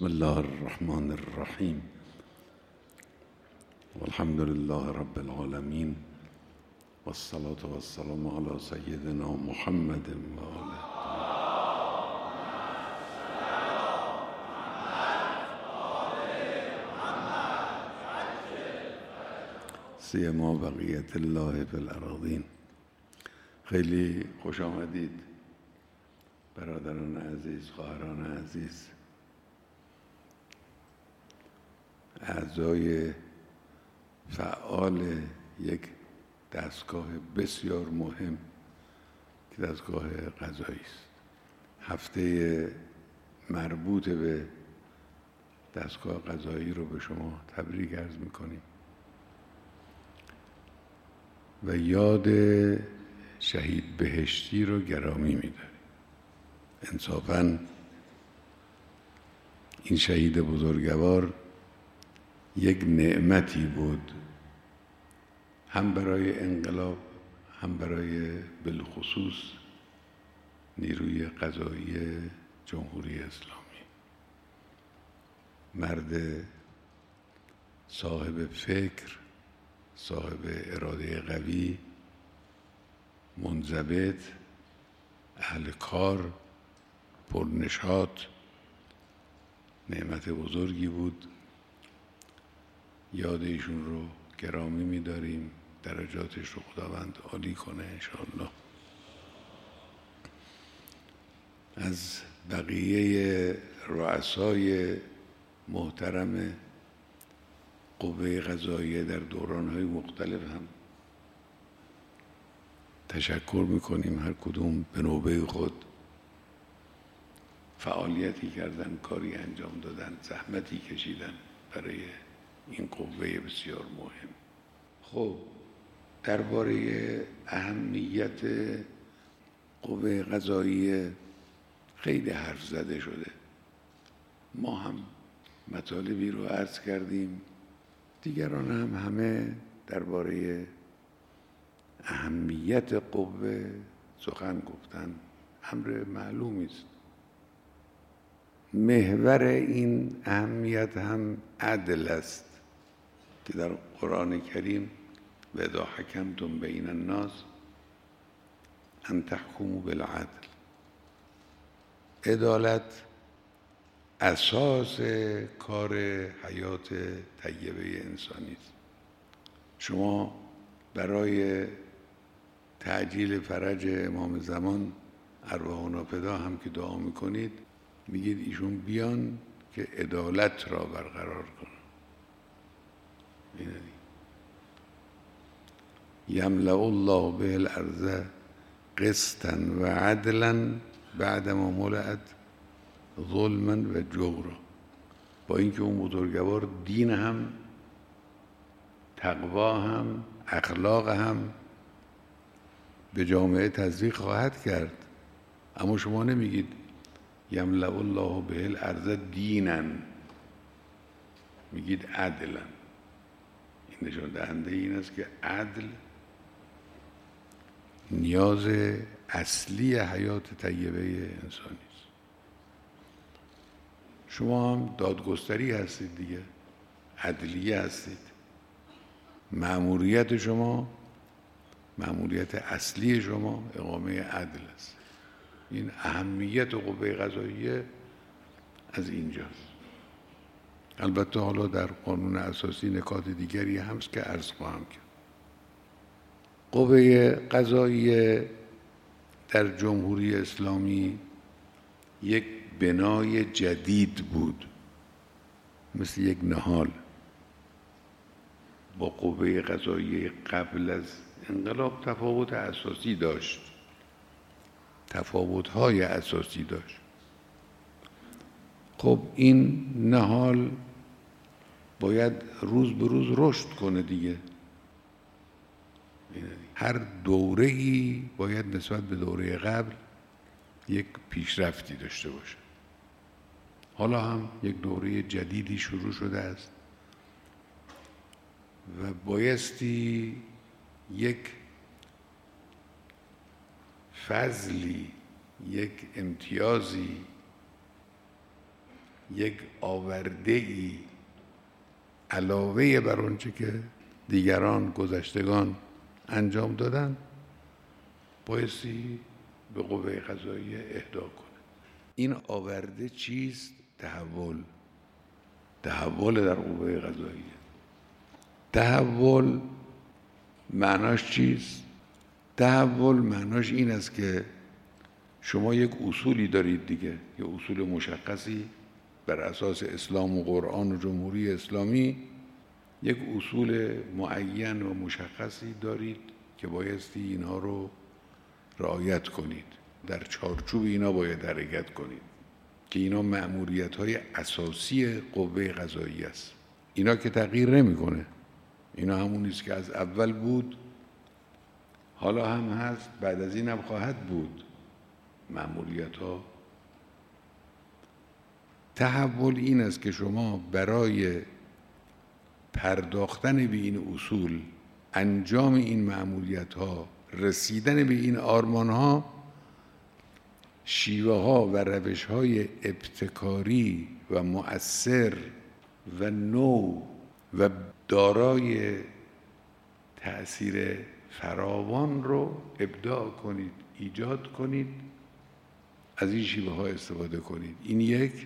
بسم الله الرحمن الرحیم والحمد لله رب العالمین والصلاة والسلام علی سیدنا محمد و آله. سیما بقیت الله فی الارضین. خیلی خوش آمدید برادران عزیز، خواهران عزیز، اعضای فعال یک دستگاه بسیار مهم که دستگاه قضایی است. هفته مربوط به دستگاه قضایی رو به شما تبریک عرض می‌کنیم و یاد شهید بهشتی رو گرامی می‌داریم. انصافاً این شهید بزرگوار یک نعمتی بود، هم برای انقلاب، هم برای بالخصوص نیروی قضایی جمهوری اسلامی. مرد صاحب فکر، صاحب اراده قوی، منضبط، اهل کار، پرنشاط، نعمت بزرگی بود. یاد ایشون رو گرامی می‌داریم. درجاتش رو خداوند عالی کنه انشاءالله. از بقیه رؤسای محترم قوه قضاییه در دوران‌های مختلف هم تشکر می‌کنیم. هر کدوم به نوبه خود فعالیتی کردن، کاری انجام دادن، زحمتی کشیدن برای این قوه بسیار مهم. خب درباره اهمیت قوه قضاییه خیلی حرف زده شده. ما هم مطالبی رو عرض کردیم، دیگران هم همه درباره اهمیت قوه سخن گفتن. امر معلومی است. محور این اهمیت هم عدل است که در قرآن کریم و اذا حکمتم بین الناس ان تحکموا بالعدل. عدالت اساس کار حیات طیبه انسانی است. شما برای تعجیل فرج امام زمان ارواحنا فدا هم که دعا میکنید، میگید ایشون بیان که عدالت را برقرار کنن. یملأ الله به الارض قسطا و عدلا بعدما ملئت ظلما و جورا. با اینکه اون بزرگوار دین هم، تقوا هم، اخلاق هم به جامعه تزریق خواهد کرد، اما شما نمیگید یملأ الله به الارض دینا، میگید عدلا. این نشان دهنده این است که عدل نیاز اصلی حیات طیبه انسانی است. شما هم دادگستری هستید دیگه، عدلیه هستید. مأموریت شما، مأموریت اصلی شما اقامه عدل است. این اهمیت قوه قضاییه از اینجاست. البته حالا در قانون اساسی نکات دیگری هست که عرض خواهم کرد. قوه قضاییه در جمهوری اسلامی یک بنای جدید بود، مثل یک نهال. با قوه قضاییه قبل از انقلاب تفاوت اساسی داشت، تفاوت‌های اساسی داشت. خب این نهال باید روز به روز رشد کنه دیگه. هر دوره‌ای باید نسبت به دوره قبل یک پیشرفتی داشته باشه. حالا هم یک دوره جدیدی شروع شده است و بایستی یک فضلی، یک امتیازی، یک آورده‌ای علاوه بر آنچه که دیگران گذشتگان انجام دادن بایستی به قوه قضاییه اهدا کنه. این آورده چیست؟ تحول در قوه قضاییه. تحول معناش چیست؟ تحول معناش این است که شما یک اصولی دارید دیگه، یک اصول مشخصی بر اساس اسلام و قرآن و جمهوری اسلامی، یک اصول معین و مشخصی دارید که بایستی اینها رو رعایت کنید، در چارچوب اینا باید حرکت کنید که اینا مأموریت‌های اساسی قوه قضاییه است. اینا که تغییر نمی‌کنه، اینا همون است که از اول بود، حالا هم هست، بعد از این هم خواهد بود. مأموریت‌ها تحول این است که شما برای پرداختن به این اصول، انجام این مأموریت‌ها، رسیدن به این آرمان‌ها، شیوه‌ها و روش‌های ابتکاری و مؤثر و نو و دارای تأثیر فراوان رو ابداع کنید، ایجاد کنید، از این شیوه‌ها استفاده کنید. این یک.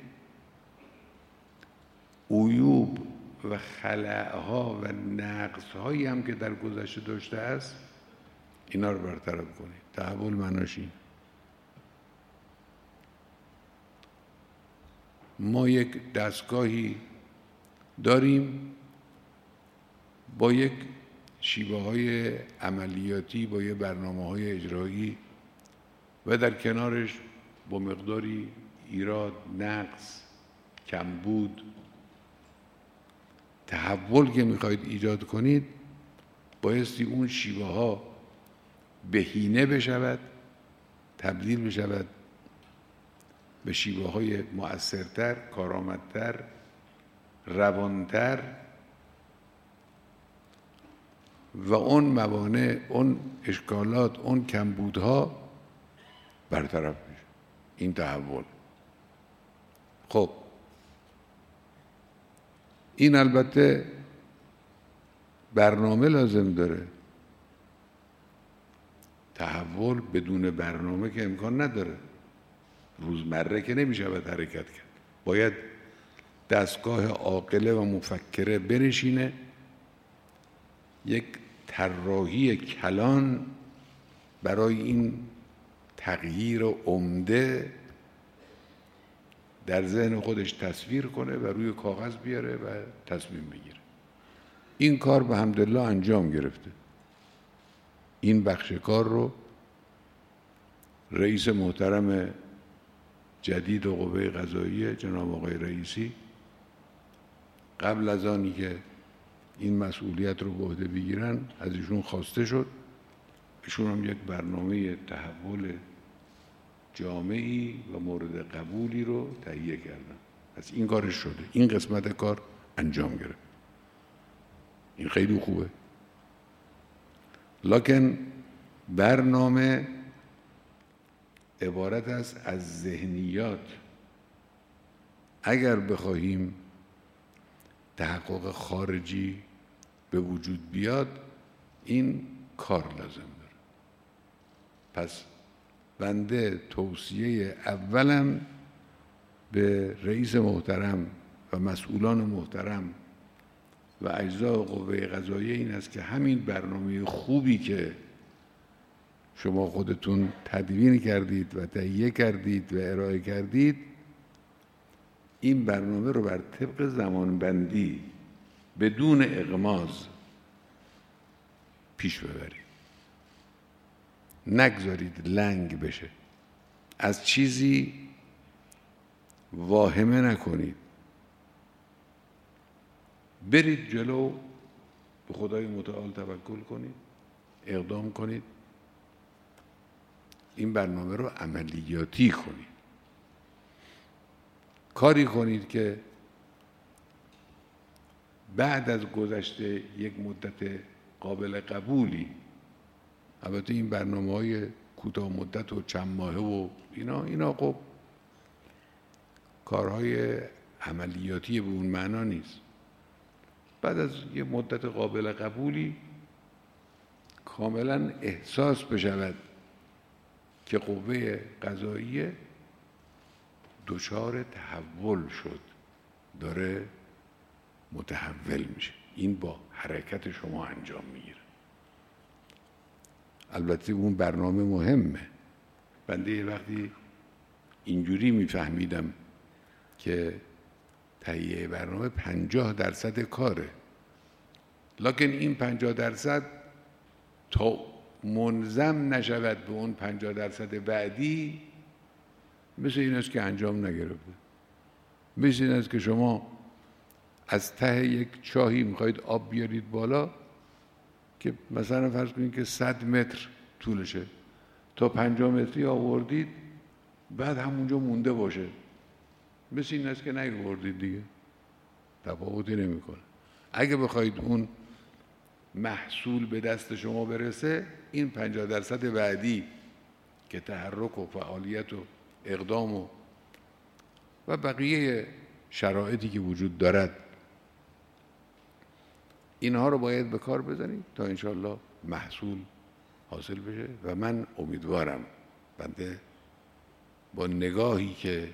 عیوب و خلأها و نقص‌هایی هم که در گذشته داشته است اینا رو برطرف کنید. تحول معناش این. ما یک دستگاهی داریم با یک شیوه‌های عملیاتی، با یک برنامه‌های اجرایی و در کنارش با مقداری ایراد، نقص، کمبود. تحول که میخواید ایجاد کنید بایستی اون شیوه‌ها بهینه بشود، تبدیل بشود به شیوه‌های مؤثرتر، کارآمدتر، روانتر و اون موانع، اون اشکالات، اون کمبودها برطرف بشه. این تحول. خب این البته برنامه لازم داره. تحول بدون برنامه که امکان نداره. روزمره که نمیشه باید حرکت کرد. باید دستگاه عاقله و مفکره بنشینه، یک طراحی کلان برای این تغییر عمده در ذهن خودش تصویر کنه و روی کاغذ بیاره و تصمیم بگیره. این کار به حمدالله انجام گرفته. این بخش کار رو رئیس محترم جدید قوه قضاییه جناب آقای رئیسی قبل از آنی که این مسئولیت رو به عهده بگیرن از ایشون خواسته شد. ایشون هم یک برنامه تحول جامعی و مورد قبولی رو تهیه کردن. پس این کارش شده. این قسمت کار انجام گرفت. این خیلی خوبه. لکن برنامه عبارت است از ذهنیات. اگر بخواهیم تحقق خارجی به وجود بیاد این کار لازم داره. پس بنده توصیه اولم به رئیس محترم و مسئولان محترم و اجزای قوه قضاییه این است که همین برنامه خوبی که شما خودتون تدوین کردید و تهیه کردید و ارائه کردید، این برنامه رو بر طبق زمانبندی بدون اغماض پیش ببرید. نگذارید لنگ بشه. از چیزی واهمه نکنید. برید جلو، به خدای متعال توکل کنید، اقدام کنید، این برنامه رو عملیاتی کنید. کاری کنید که بعد از گذشته یک مدت قابل قبولی، البته این برنامه‌های کوتاه مدت و چند ماهه و اینا خب کارهای عملیاتی به اون معنا نیست. بعد از یه مدت قابل قبولی کاملا احساس بشود که قوه قضاییه دچار تحول شد، داره متحول میشه. این با حرکت شما انجام میگیره. البته اون برنامه مهمه. بنده یه وقتی اینجوری میفهمیدم که تهیه برنامه 50% کاره، لکن این 50% تا منظم نشود به اون 50% بعدی، مثل این است که انجام نگرفته. مثل این است که شما از ته یک چاهی میخواید آب بیارید بالا که مثلا فرض کنید که 100 متر طولشه، تا 50 متری آوردید بعد همونجا مونده باشه، مثل این است که نیاوردید دیگه، تفاوتی نمیکنه. اگه بخواید اون محصول به دست شما برسه، این 50% بعدی که تحرک و فعالیت و اقدام و بقیه شرایطی که وجود دارد، اینها رو باید به کار بزنید تا انشاءالله محصول حاصل بشه. و من امیدوارم بنده با نگاهی که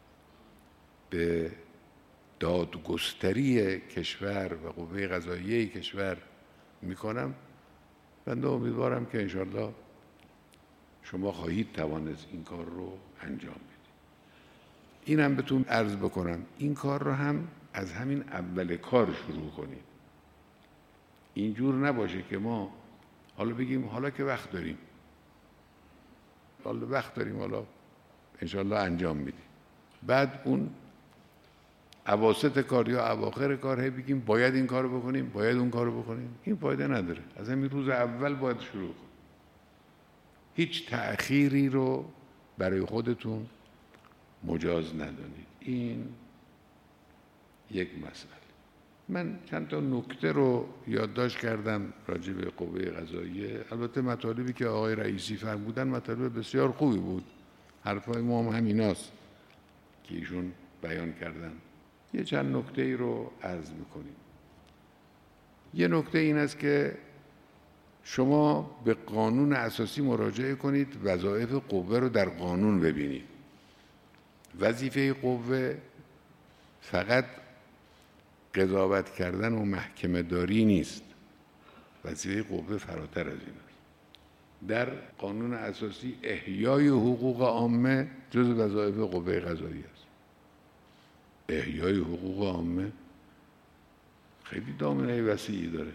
به دادگستری کشور و قوه قضاییه کشور میکنم، بنده امیدوارم که انشاءالله شما خواهید توانست این کار رو انجام بدید. این هم بهتون عرض بکنم، این کار رو هم از همین اول کار شروع کنید. اینجور نباشه که ما حالا بگیم حالا که وقت داریم، حالا انشاءالله انجام میدیم، بعد اون اواسط کار یا اواخر کار هی بگیم باید این کارو بکنیم، باید اون کارو بکنیم. این فایده نداره. از همین روز اول باید شروع کنیم. هیچ تأخیری رو برای خودتون مجاز ندانید. این یک مسئله. من چند تا نکته رو یادداشت کردم راجع به قوه قضاییه. البته مطالبی که آقای رئیسی فرمودن مطالب بسیار خوبی بود. حرفای ما هم همیناست که ایشون بیان کردن. یه چند نکته ای رو عرض میکنیم. یه نکته این است که شما به قانون اساسی مراجعه کنید، وظایف قوه رو در قانون ببینید. وظیفه قوه فقط قضاوت کردن و محکمه داری نیست. وظیفه قوه فراتر از این است. در قانون اساسی احیای حقوق عامه جز وظایف قوه قضاییه است. احیای حقوق عامه خیلی دامنه وسیعی داره،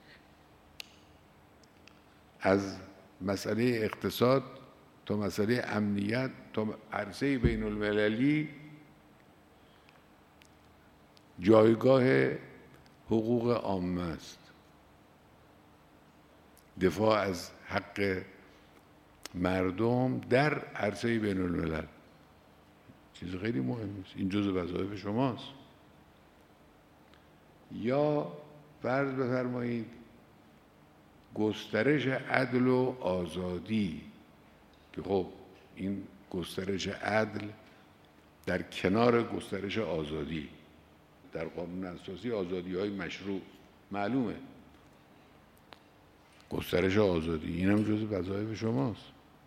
از مسئله اقتصاد تا مسئله امنیت تا عرصه بین المللی. جایگاه حقوق عامه است، دفاع از حق مردم در عرصه بین الملل چیز خیلی مهمی است. این جزء وظایف شماست. یا فرض بفرمایید گسترش عدل و آزادی، که خب این گسترش عدل در کنار گسترش آزادی در قانون اساسی آزادی‌های مشروع معلومه، گسترش آزادی این هم جزء وظایف شماست.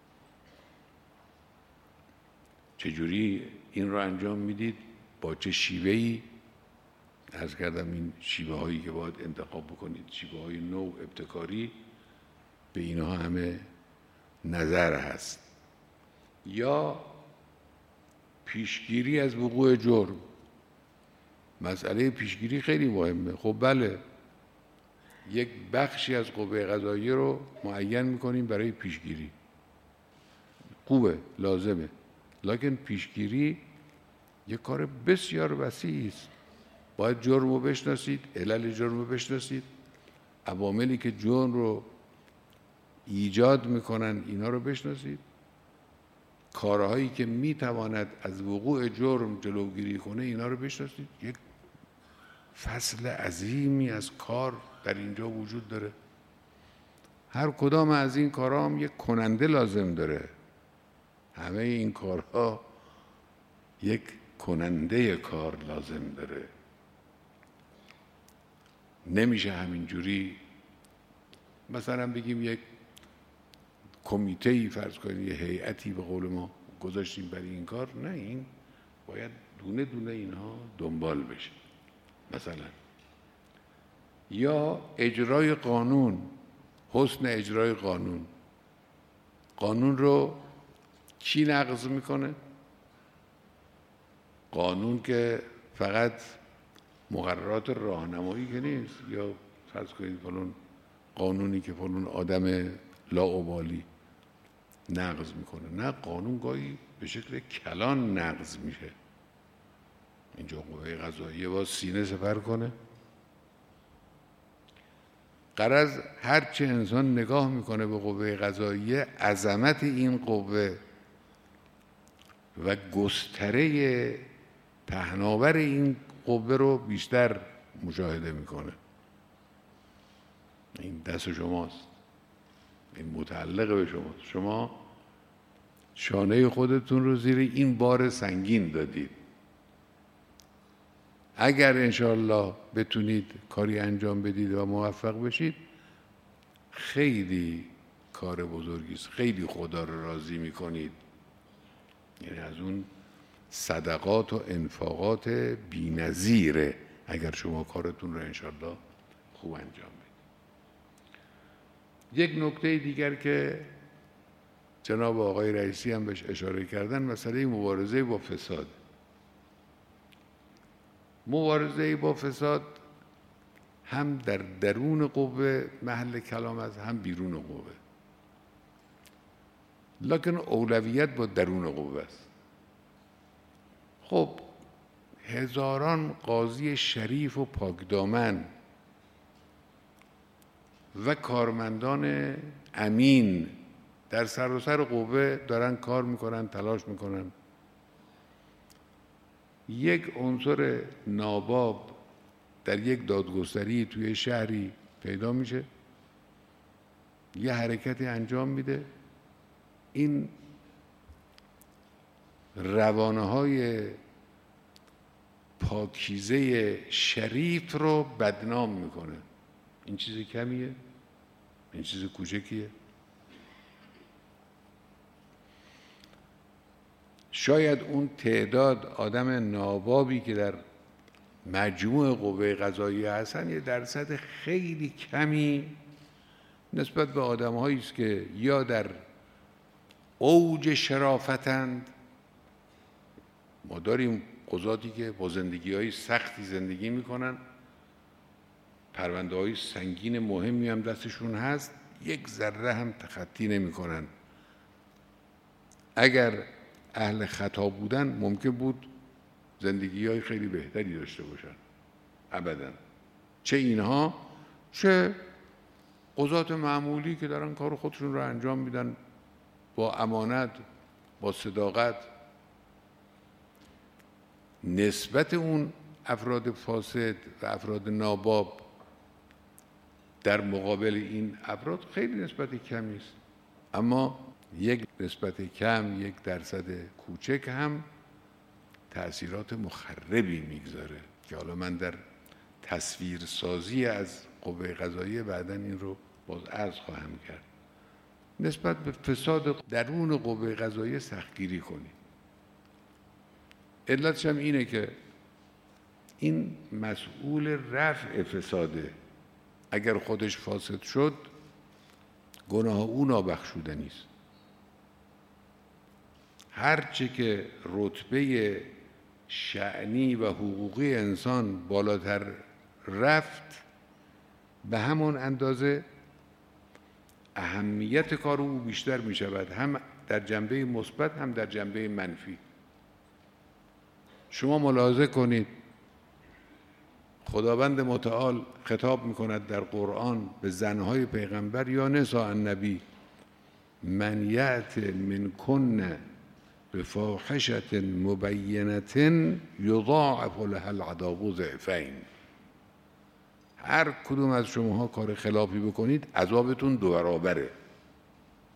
چجوری این رو انجام میدید؟ با چه شیوه‌ای؟ عرض کردم این شیوه هایی که باید انتخاب بکنید، شیوه های نو ابتکاری، به اینها همه نظر هست. یا پیشگیری از وقوع جرم. مسئله پیشگیری خیلی مهمه. خب بله، یک بخشی از قوه قضاییه رو معین میکنیم برای پیشگیری، خوبه، لازمه، لکن پیشگیری یک کار بسیار وسیعی است. باید جرم رو بشناسید، علل جرم رو بشناسید، عواملی که جرم رو ایجاد میکنن اینا رو بشناسید، کارهایی که میتواند از وقوع جرم جلوگیری کنه اینا رو بشناسید. یک فصل عظیمی از کار در اینجا وجود داره. هر کدام از این کارها هم یک کننده لازم داره. همه این کارها یک کننده کار لازم داره. نمیشه همینجوری مثلا بگیم یک کمیته‌ای فرض کنید، یه هیئتی به قول ما گذاشتیم برای این کار. نه، این باید دونه دونه اینها دنبال بشه. مثلا یا اجرای قانون، حسن اجرای قانون. قانون رو کی نقض میکنه؟ قانون که فقط مقررات راهنمایی که نیست، یا فرض کنید فلان قانونی که فلان آدم لاابالی نقض میکنه. نه، قانون گاهی به شکل کلان نقض میشه. اینجا قوه قضاییه باید سینه سپر کنه. غرض هرچه انسان نگاه میکنه به قوه قضاییه، عظمت این قوه و گستره پهناور این قوه رو بیشتر مشاهده میکنه. این دست شماست، این متعلق به شماست. شما شانه خودتون رو زیر این بار سنگین دادید. اگر انشاءالله بتونید کاری انجام بدید و موفق بشید، خیلی کار بزرگی است. خیلی خدا رو راضی میکنید. یعنی از اون صدقات و انفاقات بی‌نظیره اگر شما کارتون رو انشاءالله خوب انجام بدید. یک نکته دیگر که جناب آقای رئیسی هم بهش اشاره کردن، مسئله مبارزه با فساد. مبارزه با فساد هم در درون قوه محل کلام است، هم بیرون قوه. لکن اولویت با درون قوه است. خب هزاران قاضی شریف و پاکدامن و کارمندان امین در سراسر قوه دارن کار میکنن، تلاش میکنن. یک عنصر ناباب در یک دادگستری توی شهری پیدا میشه، یه حرکتی انجام میده، این روانه‌های پاکیزه شریف رو بدنام میکنه. این چیز کمیه؟ این چیز کوچکیه؟ شاید اون تعداد آدم نابابی که در مجموع قوه قضاییه هستن یه درصد خیلی کمی نسبت به آدم‌هایی است که یا در اوج شرافتند. ما داریم قضاتی که با زندگی‌های سختی زندگی میکنن، پرونده‌های سنگین مهمی هم دستشون هست، یک ذره هم تخطی نمی‌کنن. اگر اهل خطا بودن ممکن بود زندگی‌های خیلی بهتری داشته باشن. ابداً. چه اینها چه قضات معمولی که دارن کار خودشون رو انجام میدن با امانت، با صداقت. نسبت اون افراد فاسد و افراد ناباب در مقابل این افراد خیلی نسبت کمی است. اما یک نسبت کم، یک درصد کوچک هم تأثیرات مخربی میگذاره که حالا من در تصویرسازی از قوه قضاییه بعداً این رو باز عرض خواهم کرد. نسبت به فساد درون قوه قضاییه سختگیری کنید. علتش هم اینه که این مسئول رفع فساده. اگر خودش فاسد شد گناه او نابخشودنی است. هرچه که رتبه شأنی و حقوقی انسان بالاتر رفت، به همون اندازه اهمیت کار او بیشتر می شود، هم در جنبه مثبت هم در جنبه منفی. شما ملاحظه کنید خداوند متعال خطاب می‌کند در قرآن به زنهای پیغمبر: یا نساء النبی من یأت منکن بفاحشة مبینة یضاعف لها العذاب ضعفین. هر کدوم از شماها کار خلافی بکنید عذابتون 2 برابره.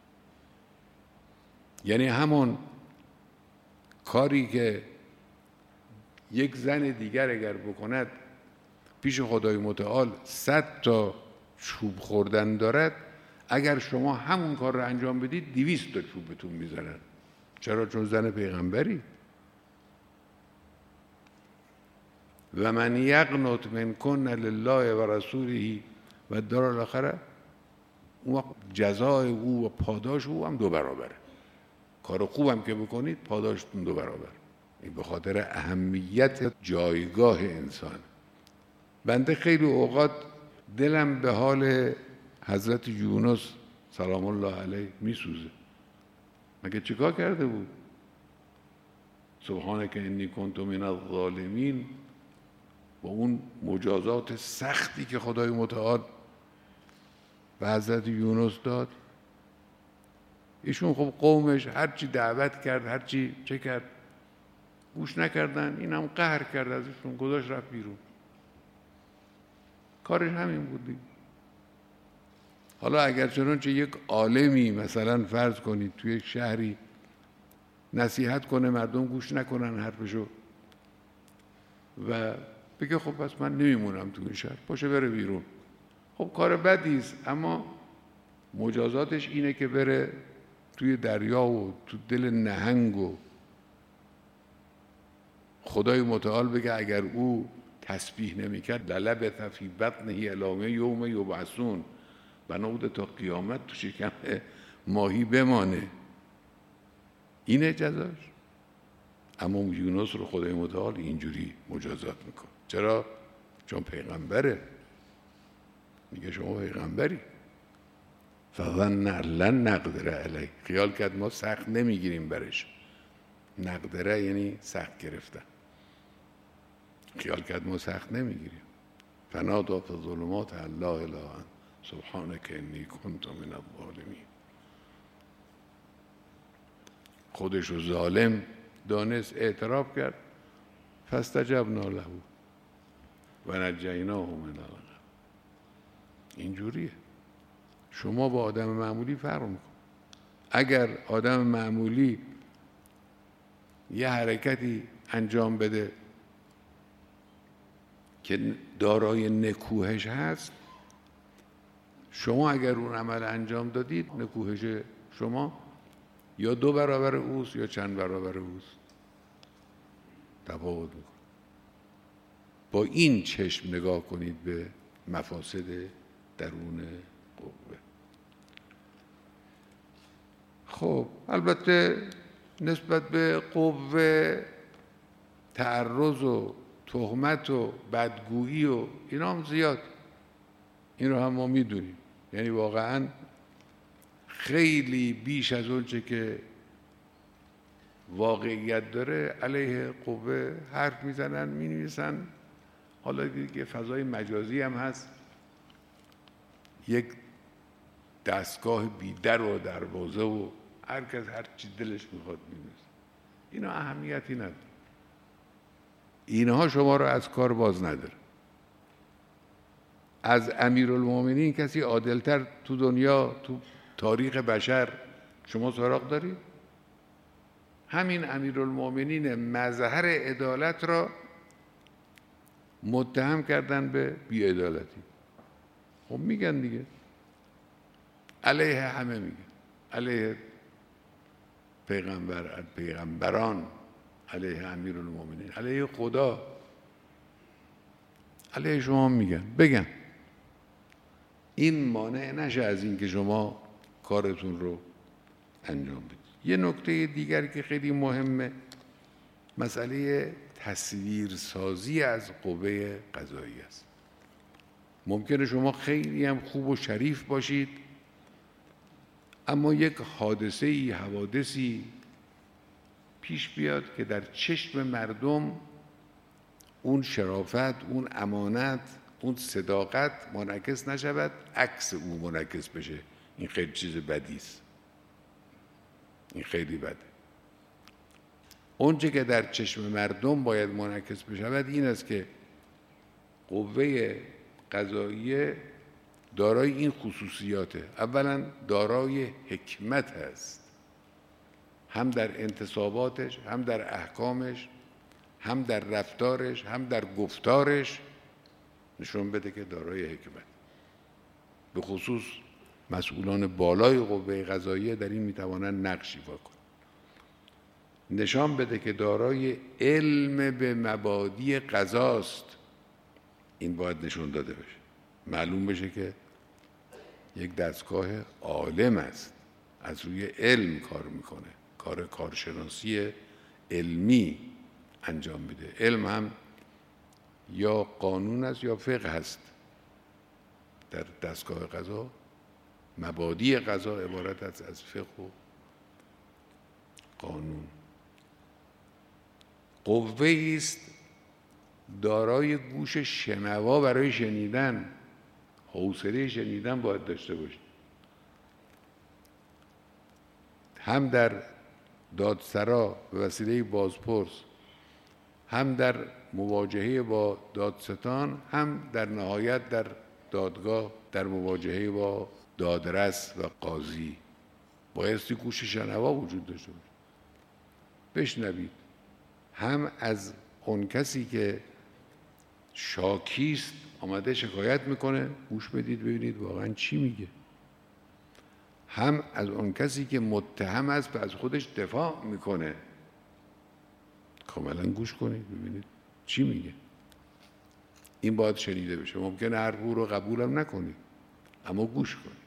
یعنی همون کاری که یک زن دیگر اگر بکند پیش خدای متعال 100 تا چوب خوردن دارد، اگر شما همون کار رو انجام بدید 200 تا چوب بهتون میزنن. چرا؟ چون زن پیغمبری. و من یقنط منکن لله و رسوله و الدار الاخره، اون وقت جزای او و پاداش او هم 2 برابره. کار خوبم که بکنید پاداشتون 2 برابر. این به خاطر اهمیت جایگاه انسان. بنده خیلی اوقات دلم به حال حضرت یونس سلام الله علیه میسوزه. مگه چیکار کرده بود؟ سبحانک انی کنت من الظالمین، با اون مجازات سختی که خدای متعال به حضرت یونس داد، ایشون خب قومش هرچی دعوت کرد، هرچی چه کرد، گوش نکردن. اینم قهر کرد ازشون، گذاشت رفت بیرون. کارش همین بود. حالا اگر چنانچه یک عالمی مثلا فرض کنید توی یک شهری نصیحت کنه، مردم گوش نکنن حرفشو و بگه خب پس من نمیمونم تو این شهر، باشه بره بیرون، خب کار بدی است، اما مجازاتش اینه که بره توی دریا و تو دل نهنگ و خدای متعال بگه اگر او تسبیح نمیکرد للبث فی بطنه الی یوم یبعثون، بنابود تا قیامت تو شکم ماهی بمانه. اینه جزاش. اما یونس رو خدای متعال اینجوری مجازات میکنه. چرا؟ چون پیغمبره. میگه شما پیغمبری. فظن لن نقدر علیه، خیال کرد ما سخت نمیگیریم برش. نقدره یعنی سخت گرفتن. خیال کرد ما سخت نمیگیریم. فنادی فی الظلمات ان لا اله الا انت سبحانک انی کنت من الظالمین. خودشو ظالم دانست، اعتراف کرد. فاستجبنا له و نجیناه من الغم. اینجوریه. شما با آدم معمولی فرق میکن. اگر آدم معمولی یه حرکتی انجام بده که دارای نکوهش هست، شما اگر اون عمل انجام دادید، نکوهش شما یا 2 برابر اوست یا چند برابر اوست. تفاوت میکنه. با این چشم نگاه کنید به مفاسد درون قوه. خب البته نسبت به قوه تعرض و تهمت و بدگویی و اینا هم زیاد، این رو هم ما میدونیم. یعنی واقعا خیلی بیش از اون چه که واقعیت داره علیه قوه حرف میزنن، مینویسن. حالا دیگه فضای مجازی هم هست، یک دستگاه بیدر و دروازه و هر کس هر چی دلش میخواد مینویسه. اینا اهمیتی نداره. اینها شما رو از کار باز نداره. از امیرالمومنین کسی عادلتر تو دنیا، تو تاریخ بشر شما سراغ دارید؟ همین امیرالمومنین مظهر عدالت را متهم کردن به بی‌عدالتی. خب میگن دیگه، علیه همه میگن، علیه پیغمبران، علیه امیرالمومنین، علیه خدا، علیه شما میگن. بگن این مانع نشه از این که شما کارتون رو انجام بدید. یه نکته دیگر که خیلی مهمه، مسئله تصویرسازی از قوه قضاییه است. ممکنه شما خیلی هم خوب و شریف باشید، اما یک حادثه‌ای، حوادثی پیش بیاد که در چشم مردم اون شرافت، اون امانت، اون صداقت منعکس نشود، عکس او منعکس بشه. این خیلی چیز بدی است. این خیلی بده. اونچه که در چشم مردم باید منعکس بشود این است که قوه قضاییه دارای این خصوصیاته. اولا دارای حکمت است، هم در انتصاباتش، هم در احکامش، هم در رفتارش هم در گفتارش نشون بده که دارای حکمت. به خصوص مسئولان بالای قوه قضاییه در این میتوانند نقش ایفا کنند. نشان بده که دارای علم به مبادی قضاست. این باید نشون داده بشه، معلوم بشه که یک دستگاه عالم است، از روی علم کار میکنه، کارشناسی علمی انجام میده. علم هم یا قانون است یا فقه است. در دستگاه قضا مبادی قضا عبارت است از فقه و قانون. قوه‌ای است دارای گوش شنوا برای شنیدن، حوصله شنیدن باید داشته باشید. هم در دادسرا به وسیله بازپرس، هم در مواجهه با دادستان، هم در نهایت در دادگاه در مواجهه با دادرس و قاضی بایستی گوش شنوا وجود داشته باشه، بشنوید. هم از اون کسی که شاکیست آمده شکایت میکنه گوش بدید ببینید واقعا چی میگه. هم از اون کسی که متهم است و از خودش دفاع میکنه کاملا گوش کنید ببینید چی میگه. این باید شنیده بشه. ممکنه هر رو قبولم نکنید اما گوش کنید.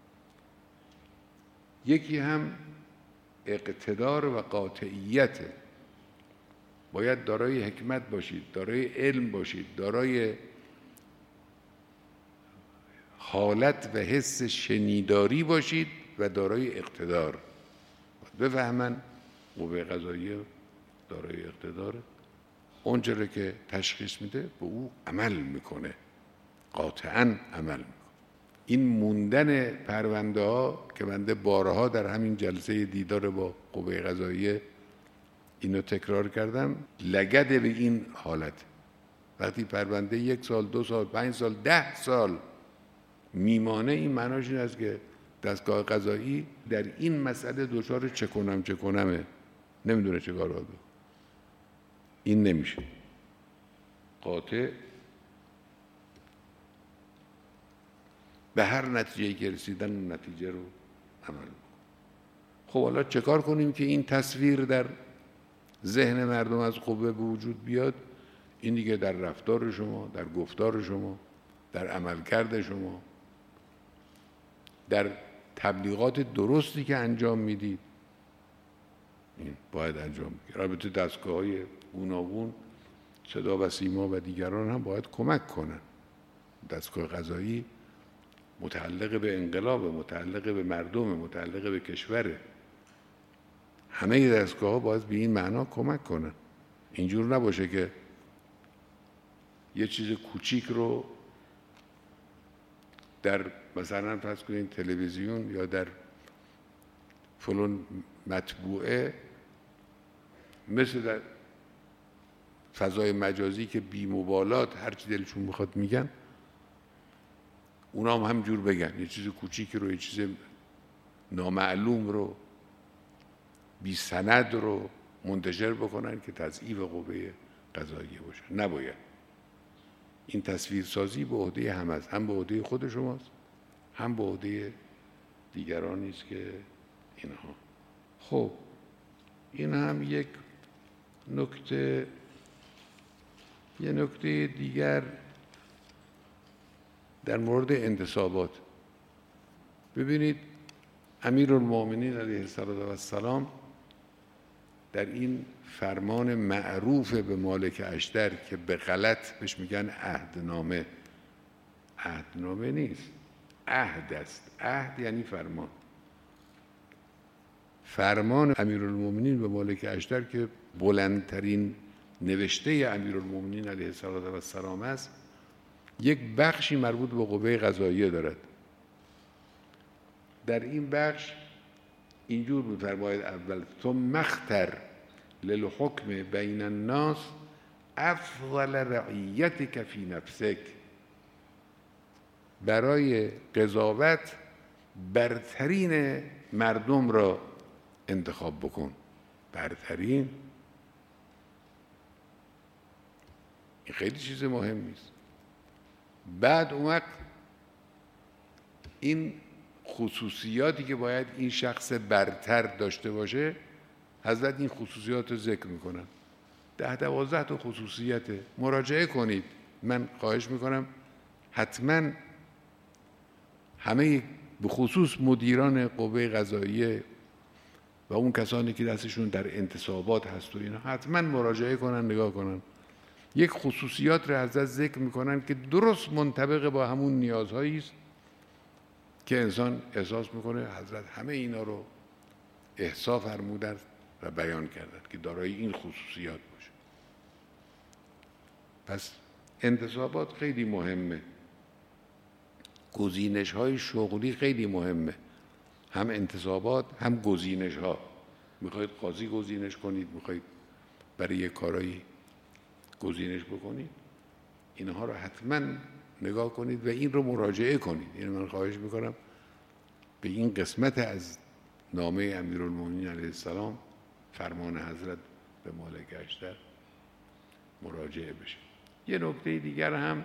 یکی هم اقتدار و قاطعیت. باید دارای حکمت باشید، دارای علم باشید، دارای حالت و حس شنیداری باشید و دارای اقتدار. بفهمن قوه قضاییه دارای اقتداره، اونجا رو که تشخیص میده به او عمل میکنه، قاطعاً عمل میکنه. این موندن پرونده ها که بنده بارها در همین جلسه دیدار با قوه قضاییه اینو تکرار کردم، لگد به این حالت. وقتی پرونده 1 سال 2 سال 5 سال 10 سال میمانه، این معناش این است که دستگاه قضایی در این مسئله دچار چه کنمه، نمیدونه چه کار باید. این نمیشه. قاطع به هر نتیجه‌ای که رسیدن اون نتیجه رو عمل کنه. خب حالا چه کار کنیم که این تصویر در ذهن مردم از قوه به وجود بیاد؟ این دیگه در رفتار شما، در گفتار شما، در عملکرد شما، در تبلیغات درستی که انجام میدید این باید انجام بگیره. البته دستگاه‌های گوناگون صدا و سیما و دیگران هم باید کمک کنن. دستگاه قضایی متعلق به انقلاب، متعلق به مردم، متعلق به کشوره. همه دستگاه‌ها باید به این معنا کمک کنن. اینجور نباشه که یه چیز کوچیک رو در مثلا فرض کنید تلویزیون یا در فلان مطبوعه مثل در فضای مجازی که بی مبالات هر چی دلشون میخواد میگن، اونا هم همجور بگن. یه چیز کوچیک رو، یه چیز نامعلوم رو، بی سند رو منتشر بکنن که تضعیف قوه قضاییه باشه. نباید. این تصویرسازی به عهده هم است، هم به عهده خود شماست، هم به عهده دیگرانی است که اینها. خب این هم یک نکته. یه نکته دیگر در مورد انتصابات. ببینید امیرالمومنین علیه السلام در این فرمان معروف به مالک اشتر که به غلط بهش میگن عهدنامه، عهدنامه نیست، عهد است. عهد یعنی فرمان. فرمان امیرالمومنین به مالک اشتر که بلندترین نوشته امیرالمومنین علیه السلام است، یک بخشی مربوط به قوه قضاییه دارد. در این بخش اینجور می‌فرماید: اول ثم اختر للحکم بین الناس افضل رعیتک فی نفسک. برای قضاوت برترین مردم را انتخاب بکن. برترین خیلی چیز مهمی است. بعد اون وقت این خصوصیاتی که باید این شخص برتر داشته باشه، حضرت این خصوصیات رو ذکر میکنن. 10-12 تا خصوصیت، مراجعه کنید. من خواهش میکنم حتما همه به خصوص مدیران قوه قضاییه و اون کسانی که دستشون در انتصابات هست و اینا حتما مراجعه کنن، نگاه کنن. یک خصوصیات رو حضرت ذکر میکنن که درست منطبق با همون نیازهایی است که انسان احساس میکنه. حضرت همه اینا رو احصا فرمودند و بیان کردند که دارای این خصوصیات باشه. پس انتصابات خیلی مهمه، گزینش های شغلی خیلی مهمه، هم انتصابات هم گزینش ها. میخواید قاضی گزینش کنید، میخواید برای یک کارایی گزینش بکنید، اینها رو حتما نگاه کنید و این رو مراجعه کنید. یعنی من خواهش میکنم به این قسمت از نامه امیرالمومنین علیه السلام، فرمان حضرت به مالک اشتر مراجعه بشه. یه نکته دیگر هم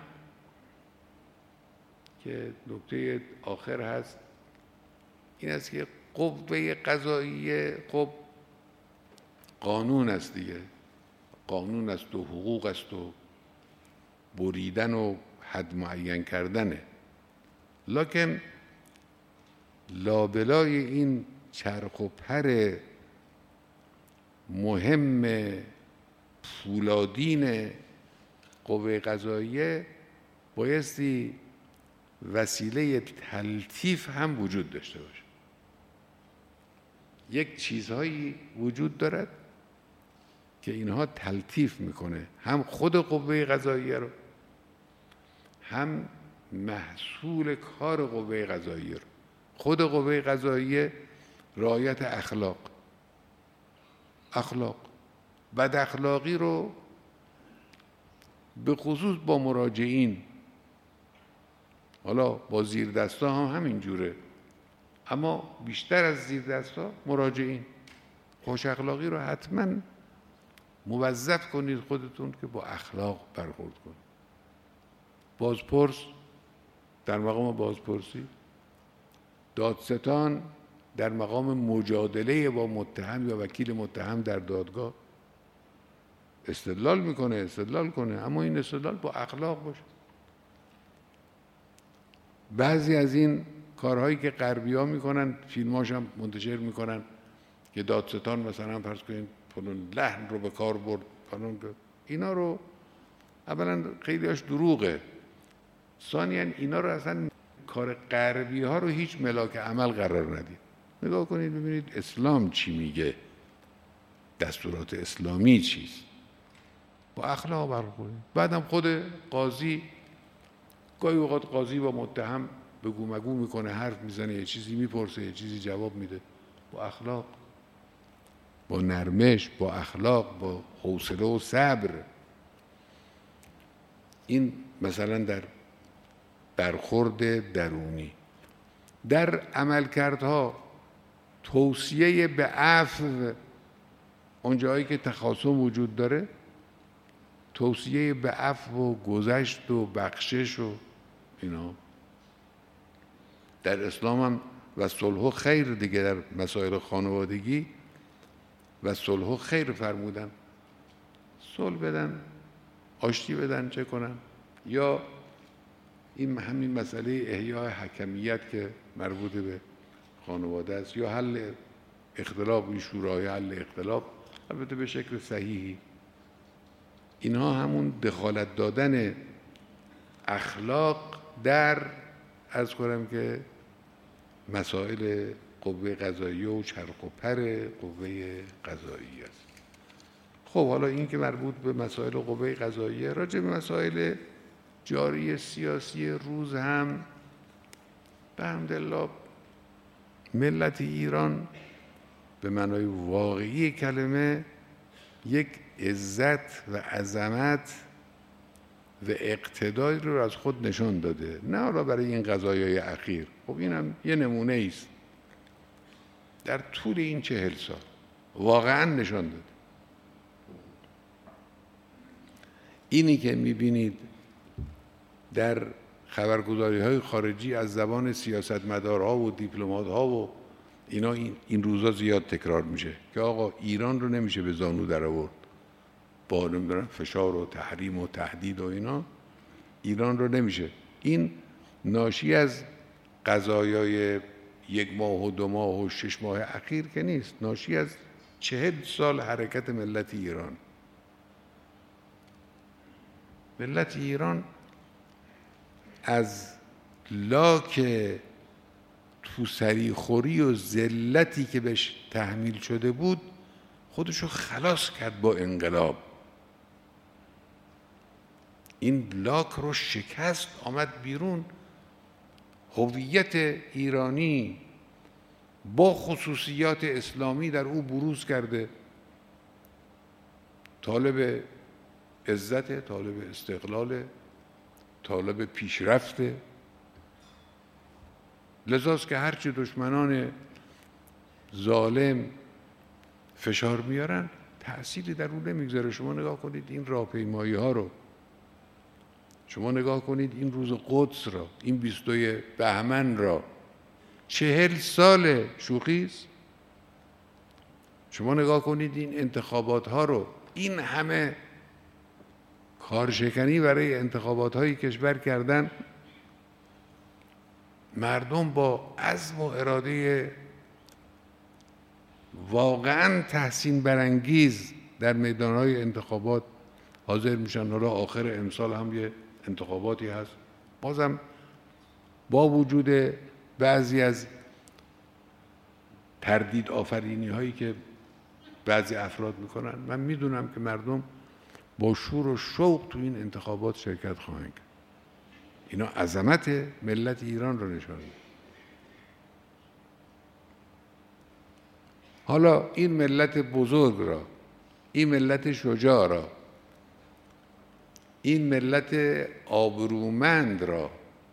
که نکته آخر هست این است که قوه قضاییه خب قانون است دیگه، قانون است و حقوق است و بریدن و حد معین کردنه. لکن لابلای این چرخ و پر مهم فولادین قوه قضاییه بایستی وسیله تلطیف هم وجود داشته باشه. یک چیزهایی وجود دارد که اینها تلطیف میکنه هم خود قوه قضاییه رو، هم محصول کار قوه قضاییه رو. خود قوه قضاییه رعایت اخلاق بد اخلاقی رو به خصوص با مراجعین، حالا با زیر دستا هم همین جوره، اما بیشتر از زیر دستا مراجعین، خوش اخلاقی رو حتما موظف کنید خودتون که با اخلاق برخورد کنید. بازپرس در مقام بازپرسی، دادستان در مقام مجادله با متهم یا وکیل متهم در دادگاه استدلال کنه، اما این استدلال با اخلاق باشه. بعضی از این کارهایی که غربی‌ها میکنن، فیلماش هم منتشر میکنن که دادستان مثلا فرض کنید فلان لحن رو به کار برد، فلان، اینا رو اولا خیلی‌هاش دروغه، ثانیاً اینا رو اصلا کار غربی‌ها رو هیچ ملاک عمل قرار ندید. نگاه کنید ببینید اسلام چی میگه، دستورات اسلامی چیست، با اخلاق برخورد. بعدم خود قاضی، گاهی اوقات قاضی با متهم بگو مگو میکنه، حرف میزنه، یه چیزی میپرسه، یه چیزی جواب میده، با اخلاق، با نرمش، با اخلاق، با حوصله و صبر. این مثلا در برخورد درونی. در عملکردها توصیه به عفو، اونجایی که تخاصم وجود داره، توصیه به عفو و گذشت و بخشش و اینا. در اسلام هم و صلح خیر دیگه، در مسائل خانوادگی و صلح خیر فرمودن، صلح بدن، آشتی بدن، چه کنن. یا این همین مسئله احیاء حکمیت که مربوط به خانواده است، یا حل اختلاف، این شورای حل اختلاف، البته به شکل صحیحی. اینها همون دخالت دادن اخلاق در عرض کنم که مسائل قوه قضاییه و چرخ و پر قوه قضاییه است. خب حالا این که مربوط به مسائل قوه قضاییه، راجع به مسائل جاری سیاسی روز هم به حمدالله ملت ایران به معنای واقعی کلمه یک عزت و عظمت و اقتداری رو از خود نشان داده، نه حالا برای این قضایای اخیر، خب این هم یه نمونه است، در طول این 40 سال واقعا نشان داده. اینی که میبینید در خبرگزاری‌های خارجی از زبان سیاستمدارها و دیپلمات‌ها و اینا این روزا زیاد تکرار میشه که آقا ایران رو نمیشه به زانو در آورد با نمیدونم فشار و تحریم و تهدید و اینا، ایران رو نمیشه. این ناشی از قضایای 1 ماه و 2 ماه و 6 ماه اخیر که نیست، ناشی از 40 سال حرکت ملت ایران. ملت ایران از لاک توسری خوری و ذلتی که بهش تحمیل شده بود خودشو خلاص کرد با انقلاب. این لاک رو شکست، آمد بیرون. هویت ایرانی با خصوصیات اسلامی در او بروز کرده. طالب عزت، طالب استقلال، طالب پیشرفته. لذاست که هرچی دشمنان ظالم فشار میارن تأثیری در اون نمیگذاره. شما نگاه کنید این راهپیمایی ها رو، شما نگاه کنید این روز قدس را، این 22 بهمن را، 40 سال شوخیست. شما نگاه کنید این انتخابات ها رو، این همه کارشکنی برای انتخابات های کشور کردن. مردم با عزم و اراده واقعا تحسین برانگیز در میدانهای انتخابات حاضر میشن. حالا آخر امسال هم یه انتخاباتی هست، بازم با وجود بعضی از تردید آفرینی هایی که بعضی افراد میکنن، من میدونم که مردم با شور و شوق تو این انتخابات شرکت خواهند کرد. اینا عظمت ملت ایران رو نشان میده. حالا این ملت بزرگ را، این ملت شجاع را، این ملت آبرومند را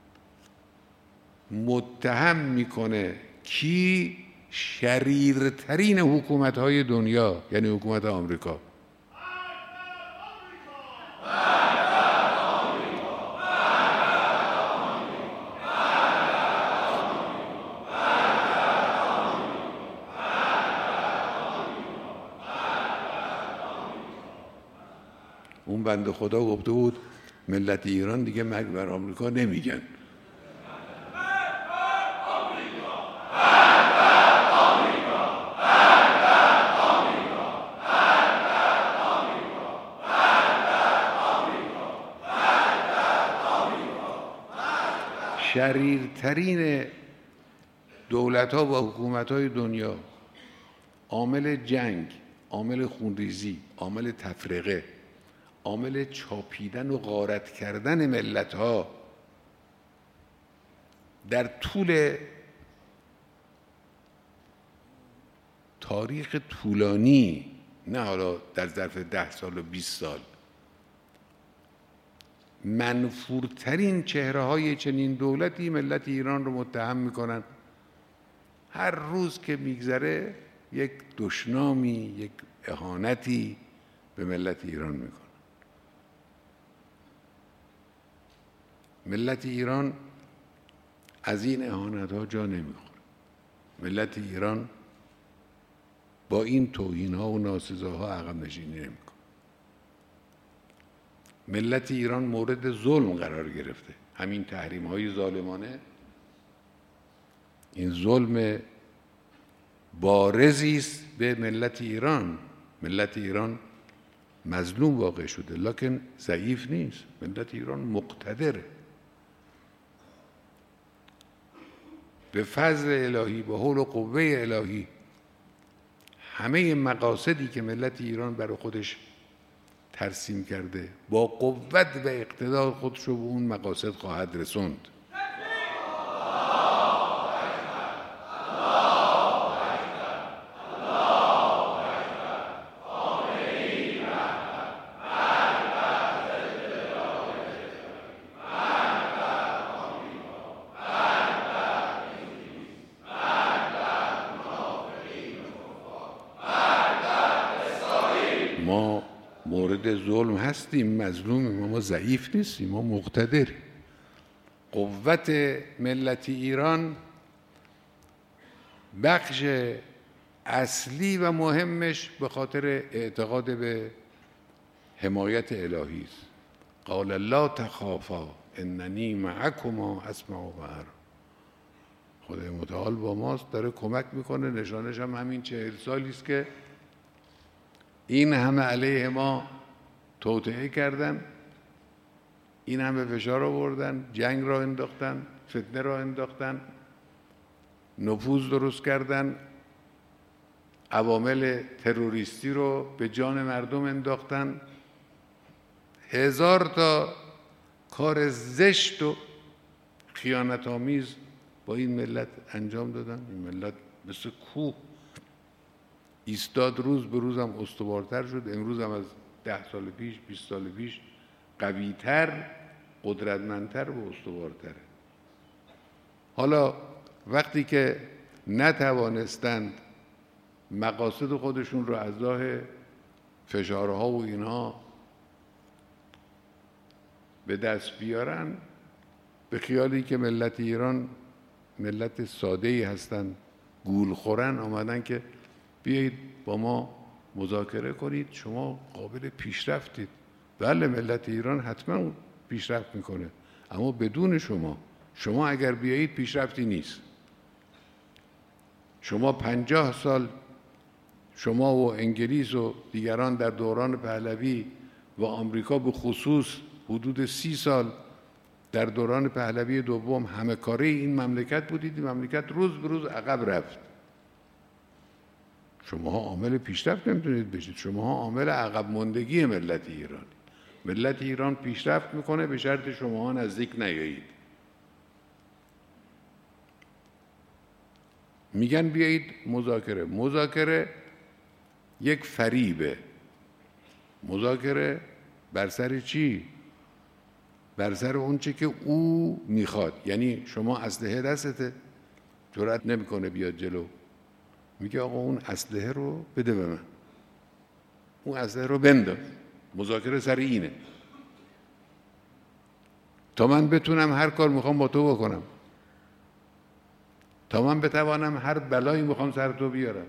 متهم میکنه کی؟ شریرترین حکومت‌های دنیا، یعنی حکومت آمریکا. اون بنده خدا گفته بود ملت ایران دیگه مرگ بر آمریکا نمیگن. شریرترین دولت‌ها و حکومت‌های دنیا عامل جنگ، عامل خونریزی، عامل تفرقه، عامل چاپیدن و غارت کردن ملت‌ها در طول تاریخ طولانی، نه حالا در ظرف 10 سال و 20 سال، منفورترین چهره‌های چنین دولتی ملت ایران رو متهم میکنن. هر روز که میگذره یک دشنامی، یک اهانتی به ملت ایران میکنن. ملت ایران از این اهانت‌ها جا نمیخوره. ملت ایران با این توهین‌ها و ناسزاها عقب نشینی نمیکنه. ملت ایران مورد ظلم قرار گرفته. همین تحریم‌های ظالمانه، این ظلم بارزی است به ملت ایران. ملت ایران مظلوم واقع شده، لکن ضعیف نیست. ملت ایران مقتدره. به فضل الهی، به حول و قوه الهی، همه مقاصدی که ملت ایران برای خودش ترسیم کرده با قوت و اقتدار خودش رو به اون مقاصد خواهد رسوند. ما مورد مورد ظلم هستیم، مظلومیم، ما ضعیف نیستیم، ما مقتدریم. قوت ملت ایران بخش اصلی و مهمش به خاطر اعتقاد به حمایت الهی است. قال لا تخافا اننی معکما اسمع و ارى. خدای متعال با ماست، داره کمک میکنه. نشانش هم همین 40 سالی است که این همه علیه ما توطئه کردن، این همه فشار آوردن، جنگ را انداختن، فتنه را انداختن، نفوذ درست کردن، عوامل تروریستی رو به جان مردم انداختن، 1000 تا کار زشت و خیانت آمیز با این ملت انجام دادن. این ملت مثل کوه ایستاد، روز به روز هم استوارتر شد. امروز هم از 10 سال پیش، 20 سال پیش قویتر، قدرتمندتر و استوارتره. حالا وقتی که نتوانستند مقاصد خودشون رو از راه فشارها و اینها به دست بیارن، به خیالی که ملت ایران ملت ساده‌ای هستن، گول خورن، آمدن که بیایید با ما مذاکره کنید، شما قابل پیشرفتید. بله، ملت ایران حتما پیشرفت میکنه، اما بدون شما اگر بیایید پیشرفتی نیست. شما 50 سال، شما و انگلیس و دیگران در دوران پهلوی و آمریکا به خصوص حدود 30 سال در دوران پهلوی دوم همه کاره این مملکت بودید. این مملکت روز به روز عقب رفت. شماها عامل پیشرفت نمیتونید بشید، شماها عامل عقب ماندگی ملت ایران. ملت ایران پیشرفت میکنه به شرط شماها نزدیک نیایید. میگن بیایید مذاکره. مذاکره یک فریبه. مذاکره بر سر چی؟ بر سر اون چه که او میخواد. یعنی شما اسلحه دستته، جرأت نمیکنه بیاد جلو، میگه آقا اون اسلحه رو بده به من، اون اسلحه رو بنداز. مذاکره سر اینه تا من بتونم هر کار میخوام با تو بکنم، تا من بتوانم هر بلایی میخوام سر تو بیارم.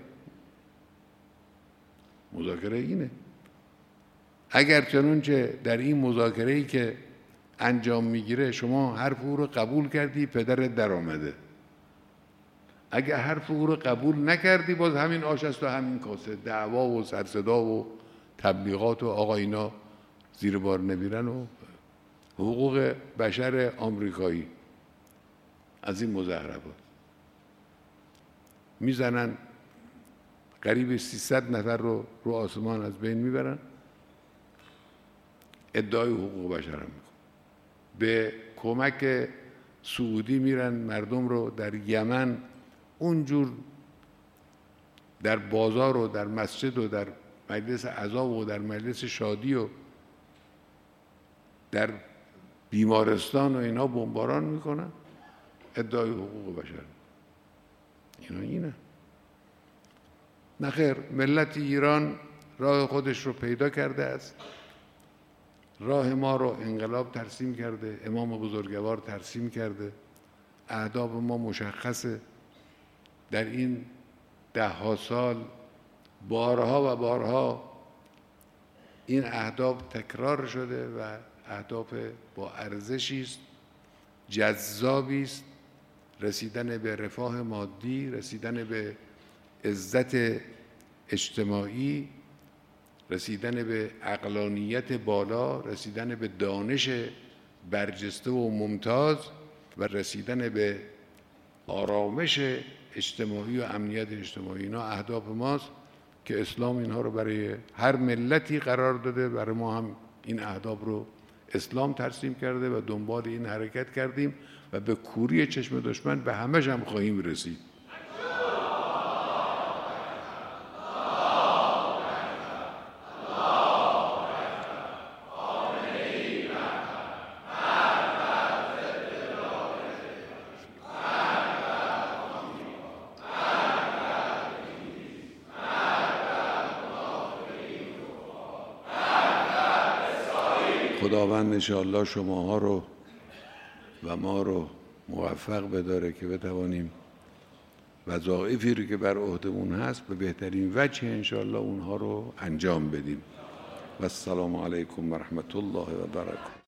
مذاکره اینه. اگر چنانچه در این مذاکره‌ای که انجام میگیره شما حرف او رو قبول کردی، پدرت در آمده. اگر حرف او رو قبول نکردی، باز همین آش است و همین کاسه، دعوا و سرصدا و تبلیغات و آقا اینا زیر بار نمیرن و حقوق بشر آمریکایی از این مزخرفات میزنن. قریب 300 نفر رو آسمان از بین میبرن، ادعای حقوق بشر هم میکنن. به کمک سعودی میرن مردم رو در یمن اونجور در بازار و در مسجد و در مجلس عزا و در مجلس شادی و در بیمارستان و اینا بمباران میکنن، ادعای حقوق بشر. اینه. نخیر، ملت ایران راه خودش رو پیدا کرده است. راه ما رو انقلاب ترسیم کرده، امام بزرگوار ترسیم کرده. اهداف ما مشخصه. در این 10 سال بارها و بارها این اهداف تکرار شده و اهداف با ارزشی است، جذابی است. رسیدن به رفاه مادی، رسیدن به عزت اجتماعی، رسیدن به عقلانیت بالا، رسیدن به دانش برجسته و ممتاز و رسیدن به آرامش اجتماعی و امنیت اجتماعی. اینا اهداف ماست که اسلام اینها رو برای هر ملتی قرار داده. برای ما هم این اهداف رو اسلام ترسیم کرده و دنبال این حرکت کردیم و به کوری چشم دشمن به همش هم خواهیم رسید. خداوند انشاءالله شماها رو و ما رو موفق بداره که بتوانیم وظایفی رو که بر عهدمون هست به بهترین وجه انشاءالله اونها رو انجام بدیم. و السلام علیکم و رحمت الله و برکاته.